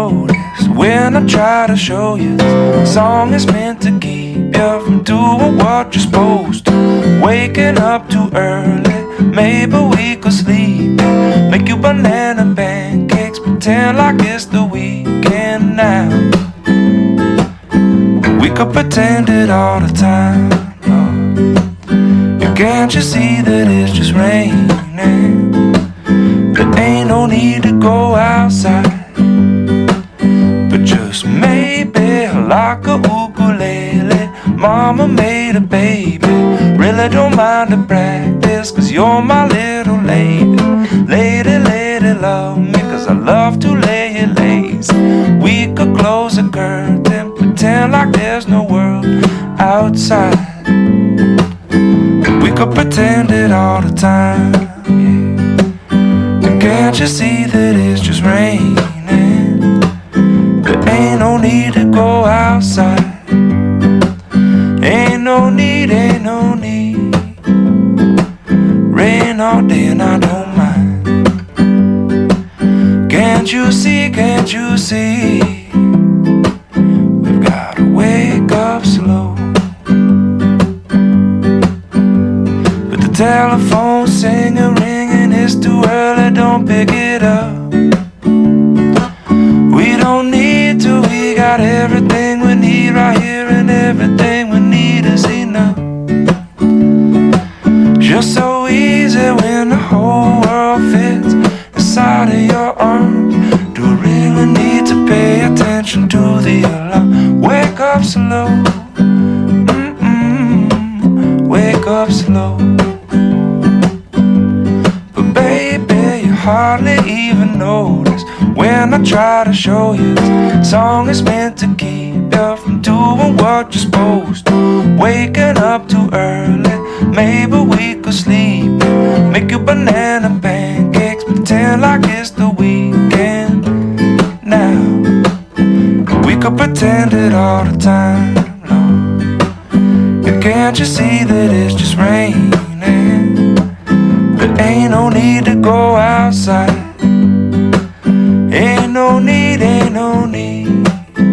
noticed when I try to show you this song is meant to keep you from doing what you're supposed to. Waking up too early, maybe we could sleep. Make you banana pancakes, pretend like it's the weekend now. We could pretend it all the time. Can't you see that it's just raining? There ain't no need to go outside, but just maybe like a ukulele, mama made a baby. Really don't mind the practice, cause you're my little lady. Lady, lady, love me, cause I love to lay you lazy. We could close the curtain, pretend like there's no world outside. We could pretend it all the time, yeah. And can't you see that it's just raining? There ain't no need to go outside. Ain't no need, ain't no need. Rain all day and I don't mind. Can't you see, can't you see? We've gotta wake up slow. Telephone singing, ringing, it's too early, don't pick it up. We don't need to, we got everything we need right here, and everything we need is enough. Just so easy when the whole world fits inside of your arms. Do we really need to pay attention to the alarm? Wake up slow, wake up slow. Hardly even notice when I try to show you this song is meant to keep you from doing what you're supposed to. Waking up too early, maybe we could sleep. Make you banana pancakes, pretend like it's the weekend now. We could pretend it all the time, Lord. And can't you see that it's just raining? There ain't no need to go outside. Ain't no need, ain't no need.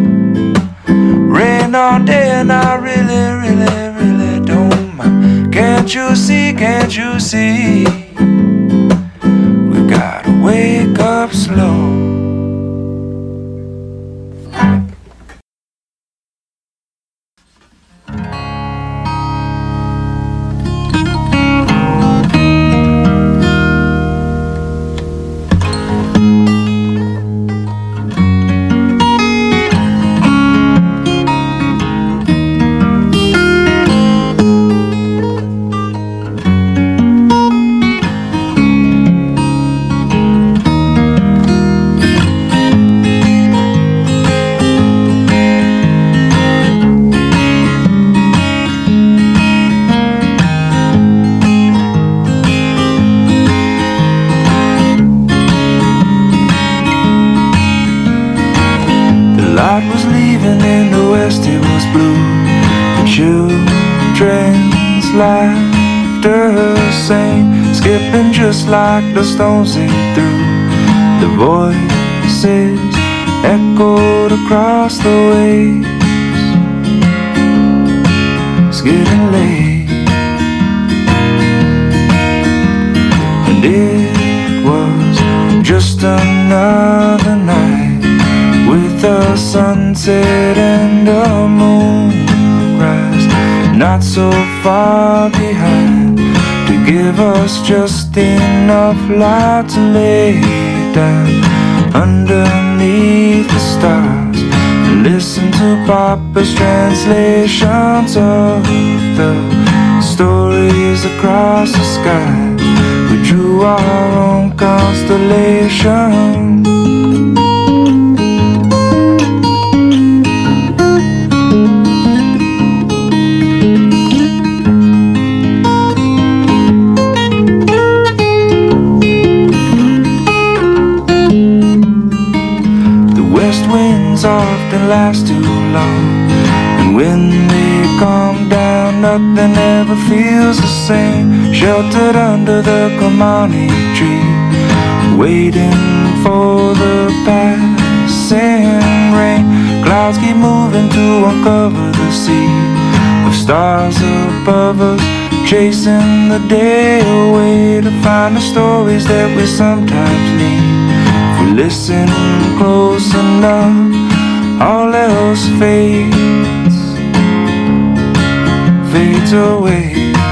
Rain all day and I really, really, really don't mind. Can't you see, can't you see? We've gotta wake up slow. Laughter sang, skipping just like the stones they threw. The voices echoed across the waves. It's getting late, and it was just another night with a sunset and a moonrise not so far behind to give us just enough light to lay down underneath the stars and listen to Papa's translations of the stories across the sky. We drew our own constellation. Often last too long, and when they calm down, nothing ever feels the same. Sheltered under the Kamani tree, waiting for the passing chasing rain. Clouds keep moving to uncover the sea of stars above us, chasing the day away to find the stories that we sometimes need. If we listen close enough, all else fades away.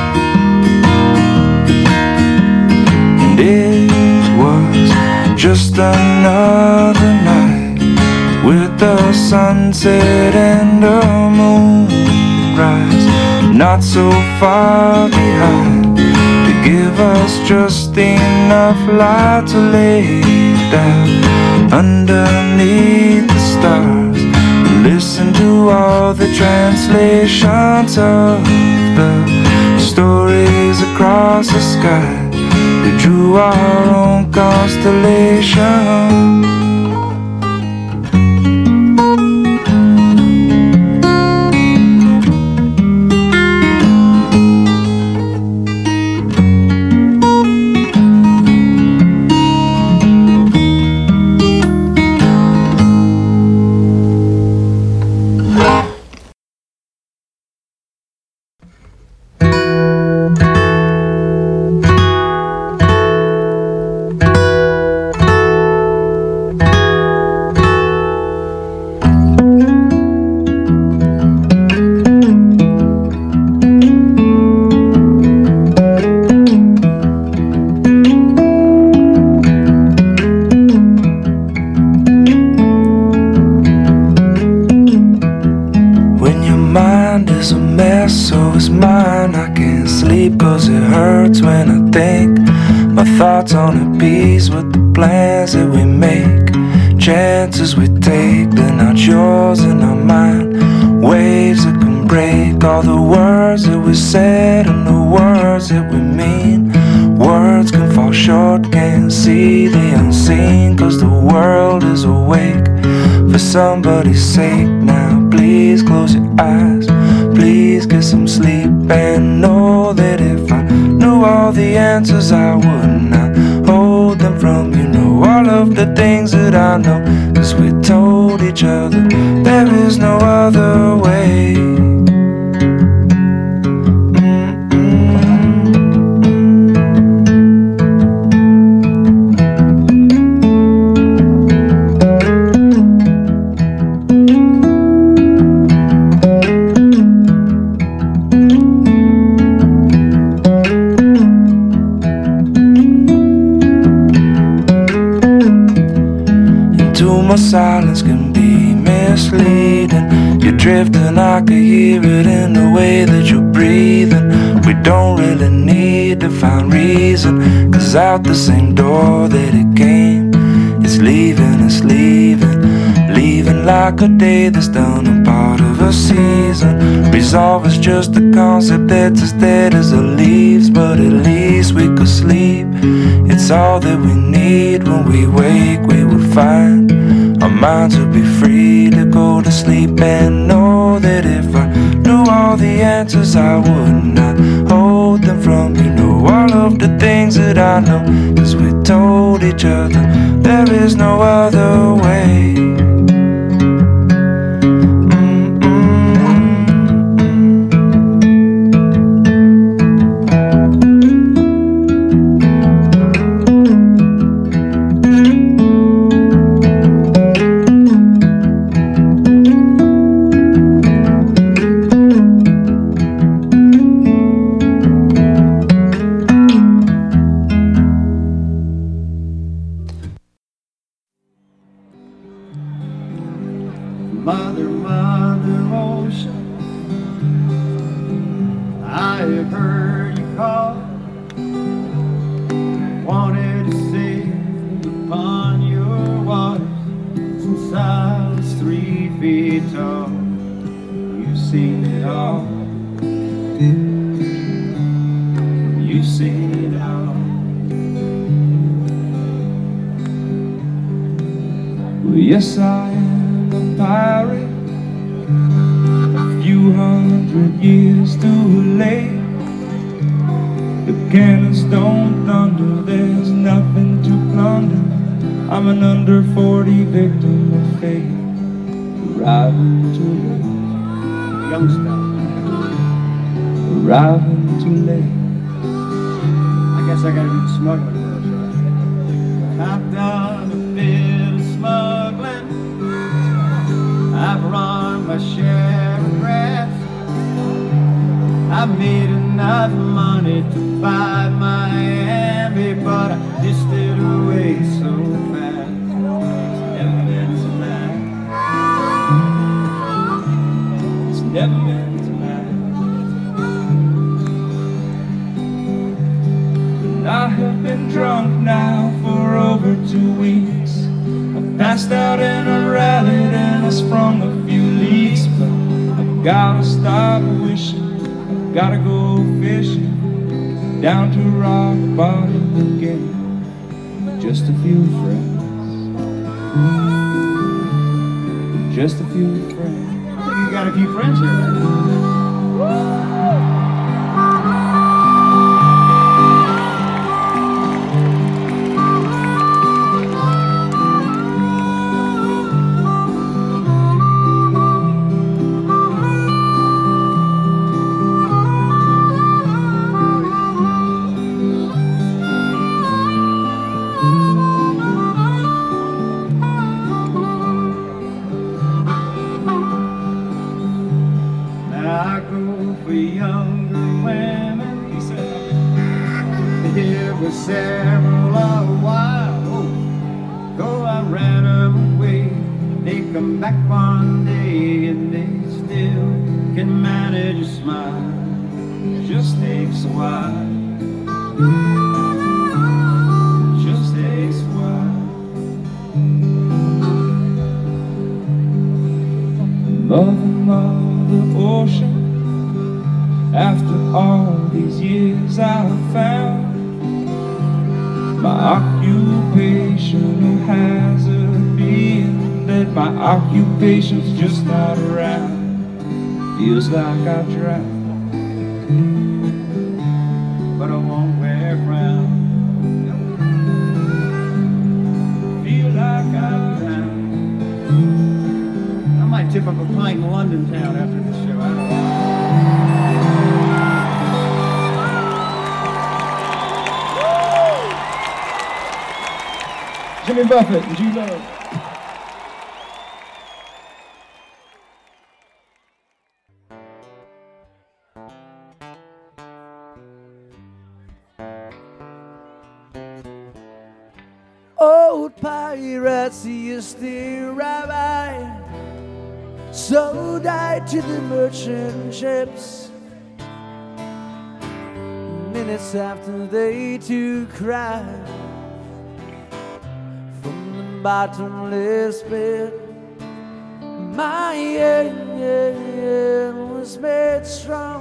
And it was just another night with the sunset and the moonrise not so far behind to give us just enough light to lay down underneath the stars and listen to all the translations of the stories across the sky. We drew our own constellation. So is mine. I can't sleep cause it hurts when I think. My thoughts on a piece with the plans that we make, chances we take, they're not yours and not mine. Waves that can break all the words that we said and the words that we mean. Words can fall short, can't see the unseen cause the world is awake. For somebody's sake now, please close your eyes. Please get some sleep and know that if I knew all the answers I would not hold them from you. Know all of the things that I know, cause we told each other there is no other way. Silence can be misleading. You're drifting, I could hear it in the way that you're breathing. We don't really need to find reason, cause out the same door that it came, it's leaving, it's leaving. Leaving like a day that's done and part of a season. Resolve is just a concept that's as dead as the leaves, but at least we could sleep. It's all that we need. When we wake we will find our minds would be free to go to sleep and know that if I knew all the answers I would not hold them from you. Know all of the things that I know, cause we told each other there is no other way. Mother, Mother Ocean, I have heard you call. Wanted to sail upon your waters since I was 3 feet tall. You've seen it all. You've seen it all. Well, yes, I am a pirate, a few 100 years too late. The cannons don't thunder, there's nothing to plunder. I'm an under 40 victim of fate. fade, arriving too late. Young stuff. Arriving too late. I guess I gotta do the smuggling first, right? I've done a bit of smuggling. I've run my share of rats. I've made enough money to buy Miami, but I dished it away so fast. It's never meant to last. It's never meant to last. I have been drunk now for over 2 weeks. I passed out and I rallied and I sprung a few leaks, but I've gotta stop wishing. I've gotta go fishing down to rock bottom again. Just a few friends. Just a few friends. I think you got a few friends here, right? I go for younger women. He said, Here was several a while. Though I ran them away, they come back one day and they still can manage a smile. Just takes a while. Just takes a while. Mother ocean, after all these years I've found my occupational hazard being that my occupation's just not around. Feels like I drowned, But I won't wear a frown. feel like I've drowned. I might tip up a pint in London town after this show. I don't know. Jimmy Buffett and G-Lo. Old pirates used to ride by, so died to the merchant ships. Minutes after they too cried from the bottomless pit, my end was made strong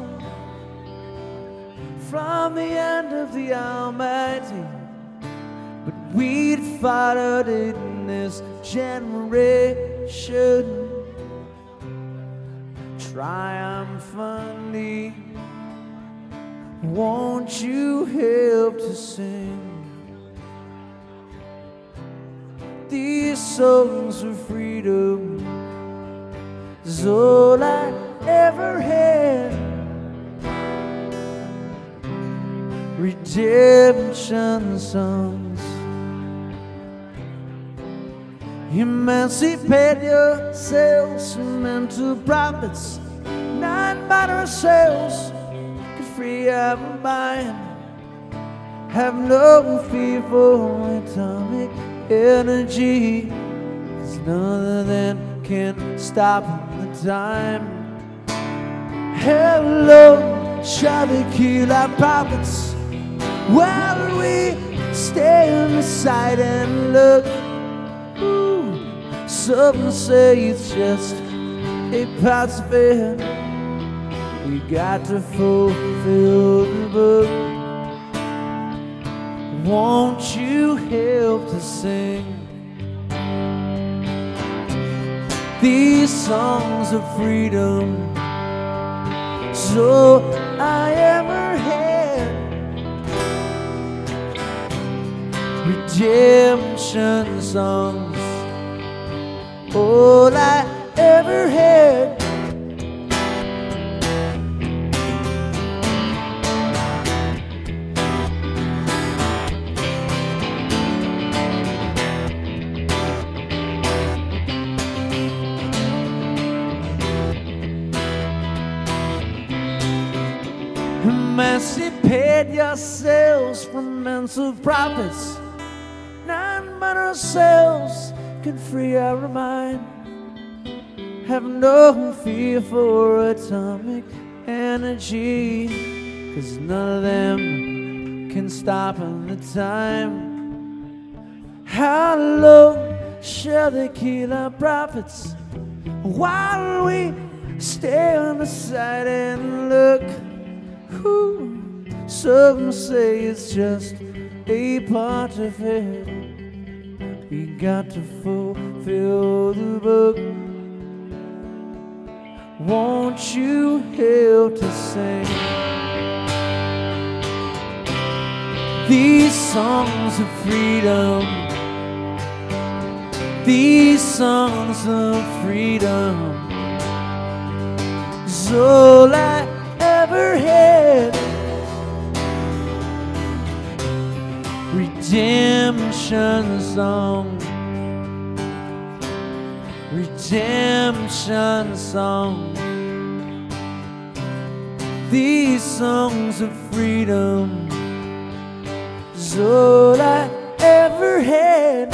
from the hand of the Almighty. But we'd followed it in this generation, triumphantly. Won't you help to sing these songs of freedom? Is all I ever had. Redemption songs. Emancipate yourselves from mental problems. None but ourselves could free our mind. Have no fear for atomic energy. There's none that can stop the time. Hello, shall we kill our prophets while we stand aside and look? Some say it's just a pacifier. We got to fulfill the book. Won't you help to sing these songs of freedom? So I ever had redemption songs. all I ever had. Emancipate yourselves from mental profits. None but ourselves can free our mind. Have no fear for atomic energy, 'cause none of them can stop in the time. How long shall they kill our prophets while we stay on the side and look? Some say it's just a part of it. We got to fulfill the book. Won't you help to sing these songs of freedom? These songs of freedom is all I ever had. Redemption song, redemption song. These songs of freedom is all I ever had.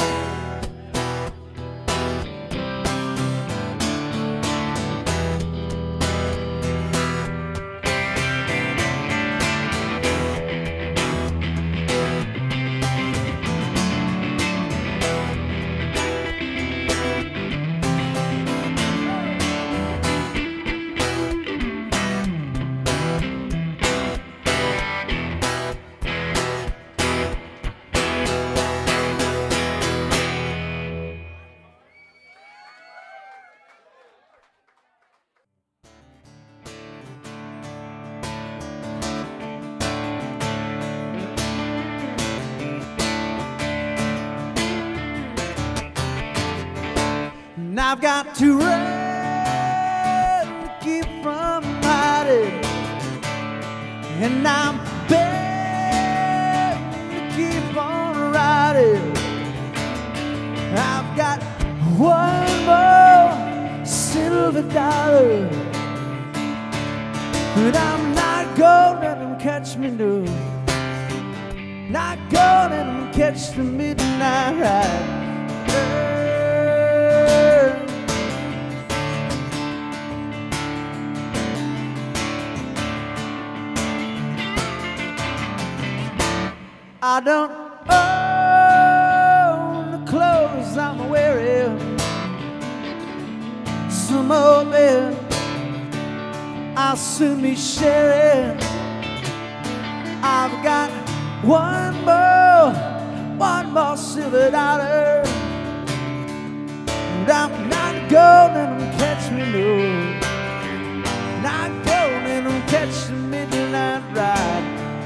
And I've got to run to keep from hiding, and I'm bound to keep on riding. I've got one more silver dollar, but I'm not gonna let them catch me, no. Not gonna let them catch the midnight ride. I don't own the clothes I'm wearing, some old man I'll soon be sharing. I've got one more silver dollar, and I'm not gonna let them catch me, no. Not gonna let them catch the midnight ride.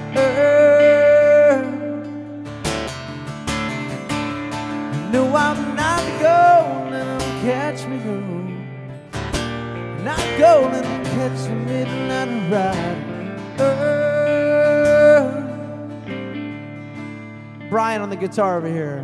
No, I'm not gonna let them catch me, no. Not gonna let them catch the midnight ride. Brian on the guitar over here.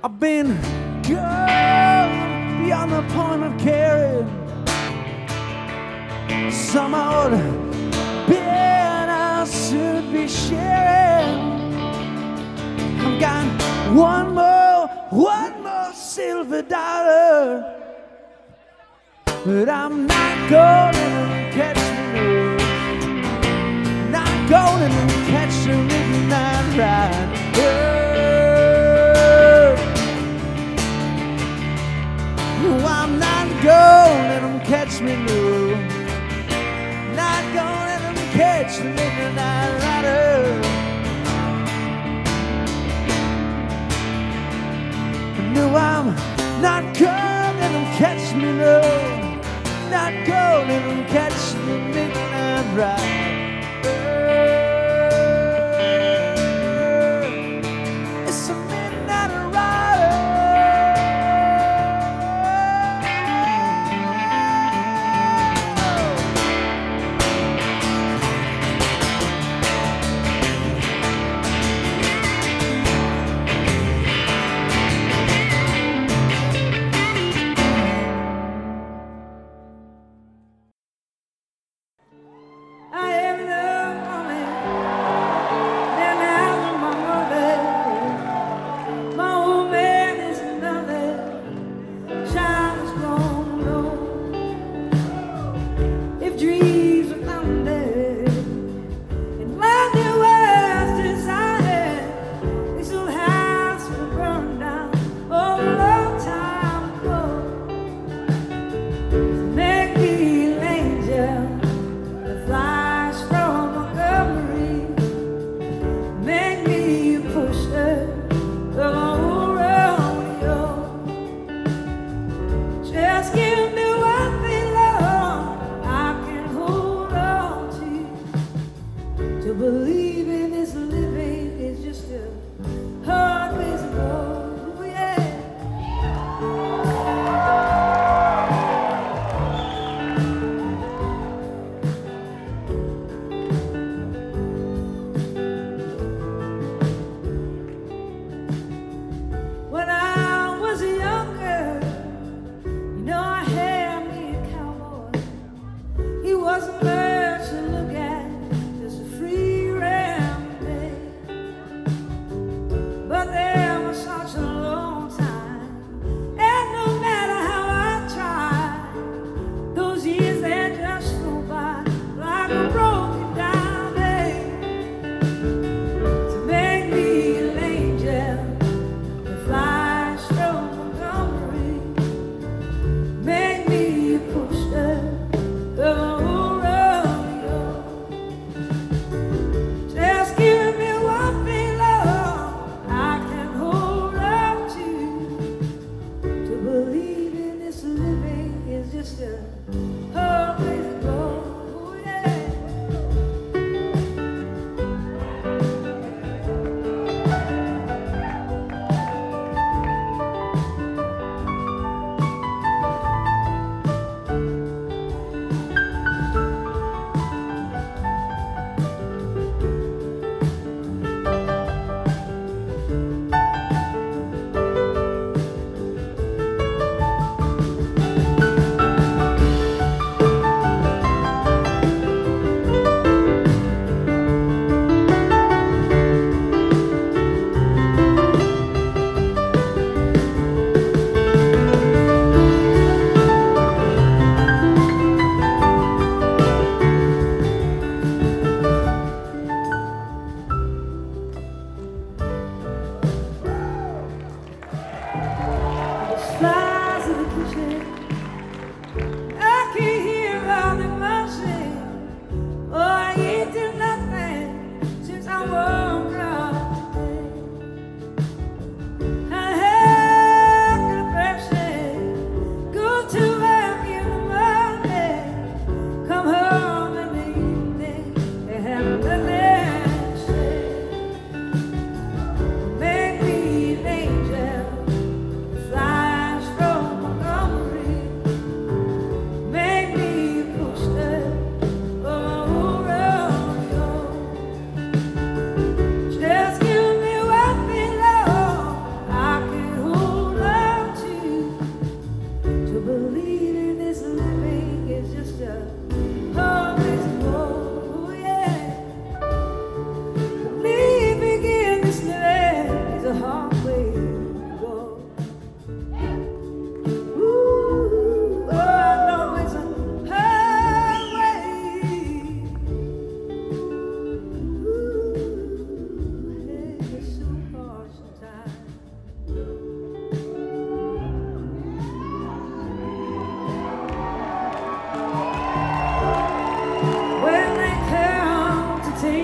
I've been gone beyond the point of caring. Some old beer I should be sharing. I've got one more silver dollar, but I'm not gonna catch me, not gonna catch the midnight ride. Oh, I'm not gonna let them catch me, no. Not gonna let them catch the midnight rider. No, I'm not gonna let them catch me, no. Not gonna let them catch the midnight ride. It's a midnight rider.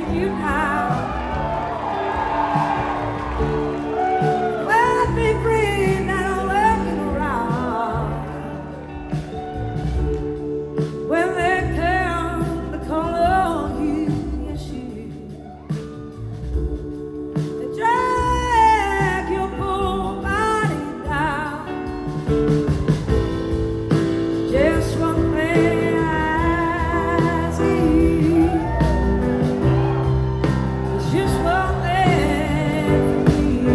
you now. Well, be free now, looking around. When they come to call on you, yes, you. They drag your poor body down. Just one thing I see. It's just one thing for me.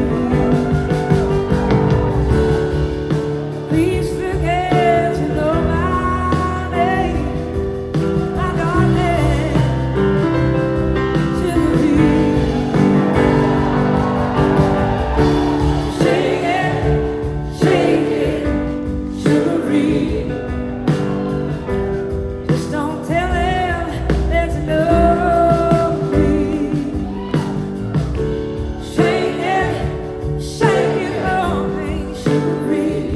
Please forget to know my name, my darling, Sylvie. Shake it, Sylvie. Just don't tell him there's no me. Shake it for me, Sylvie.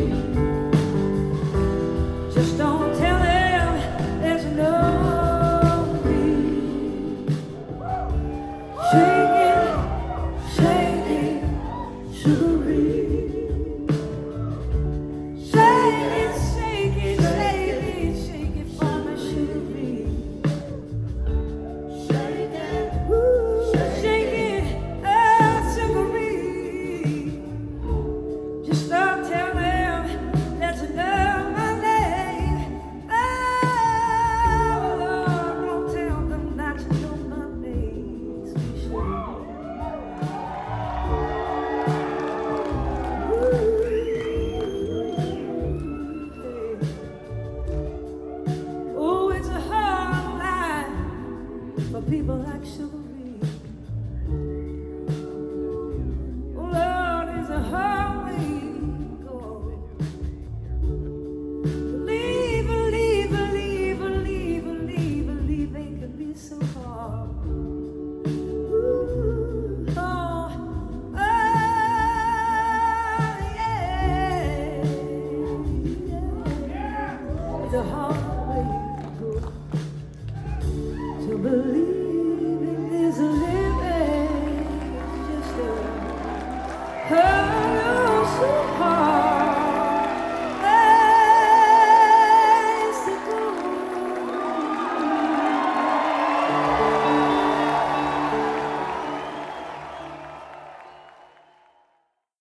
Just don't tell him there's no me. Shake it, Sylvie. Shake it for me, Sylvie. Shake it, Sylvie. Just don't tell them that you know my name. Oh, don't tell them that you know my name. Sweet oh, it's a hard life for people like Sylvie. Oh, Lord, it's a hard way to go. Believing can be so hard. Ooh, yeah. It's a hard way to go. To believe in this living, just so hard.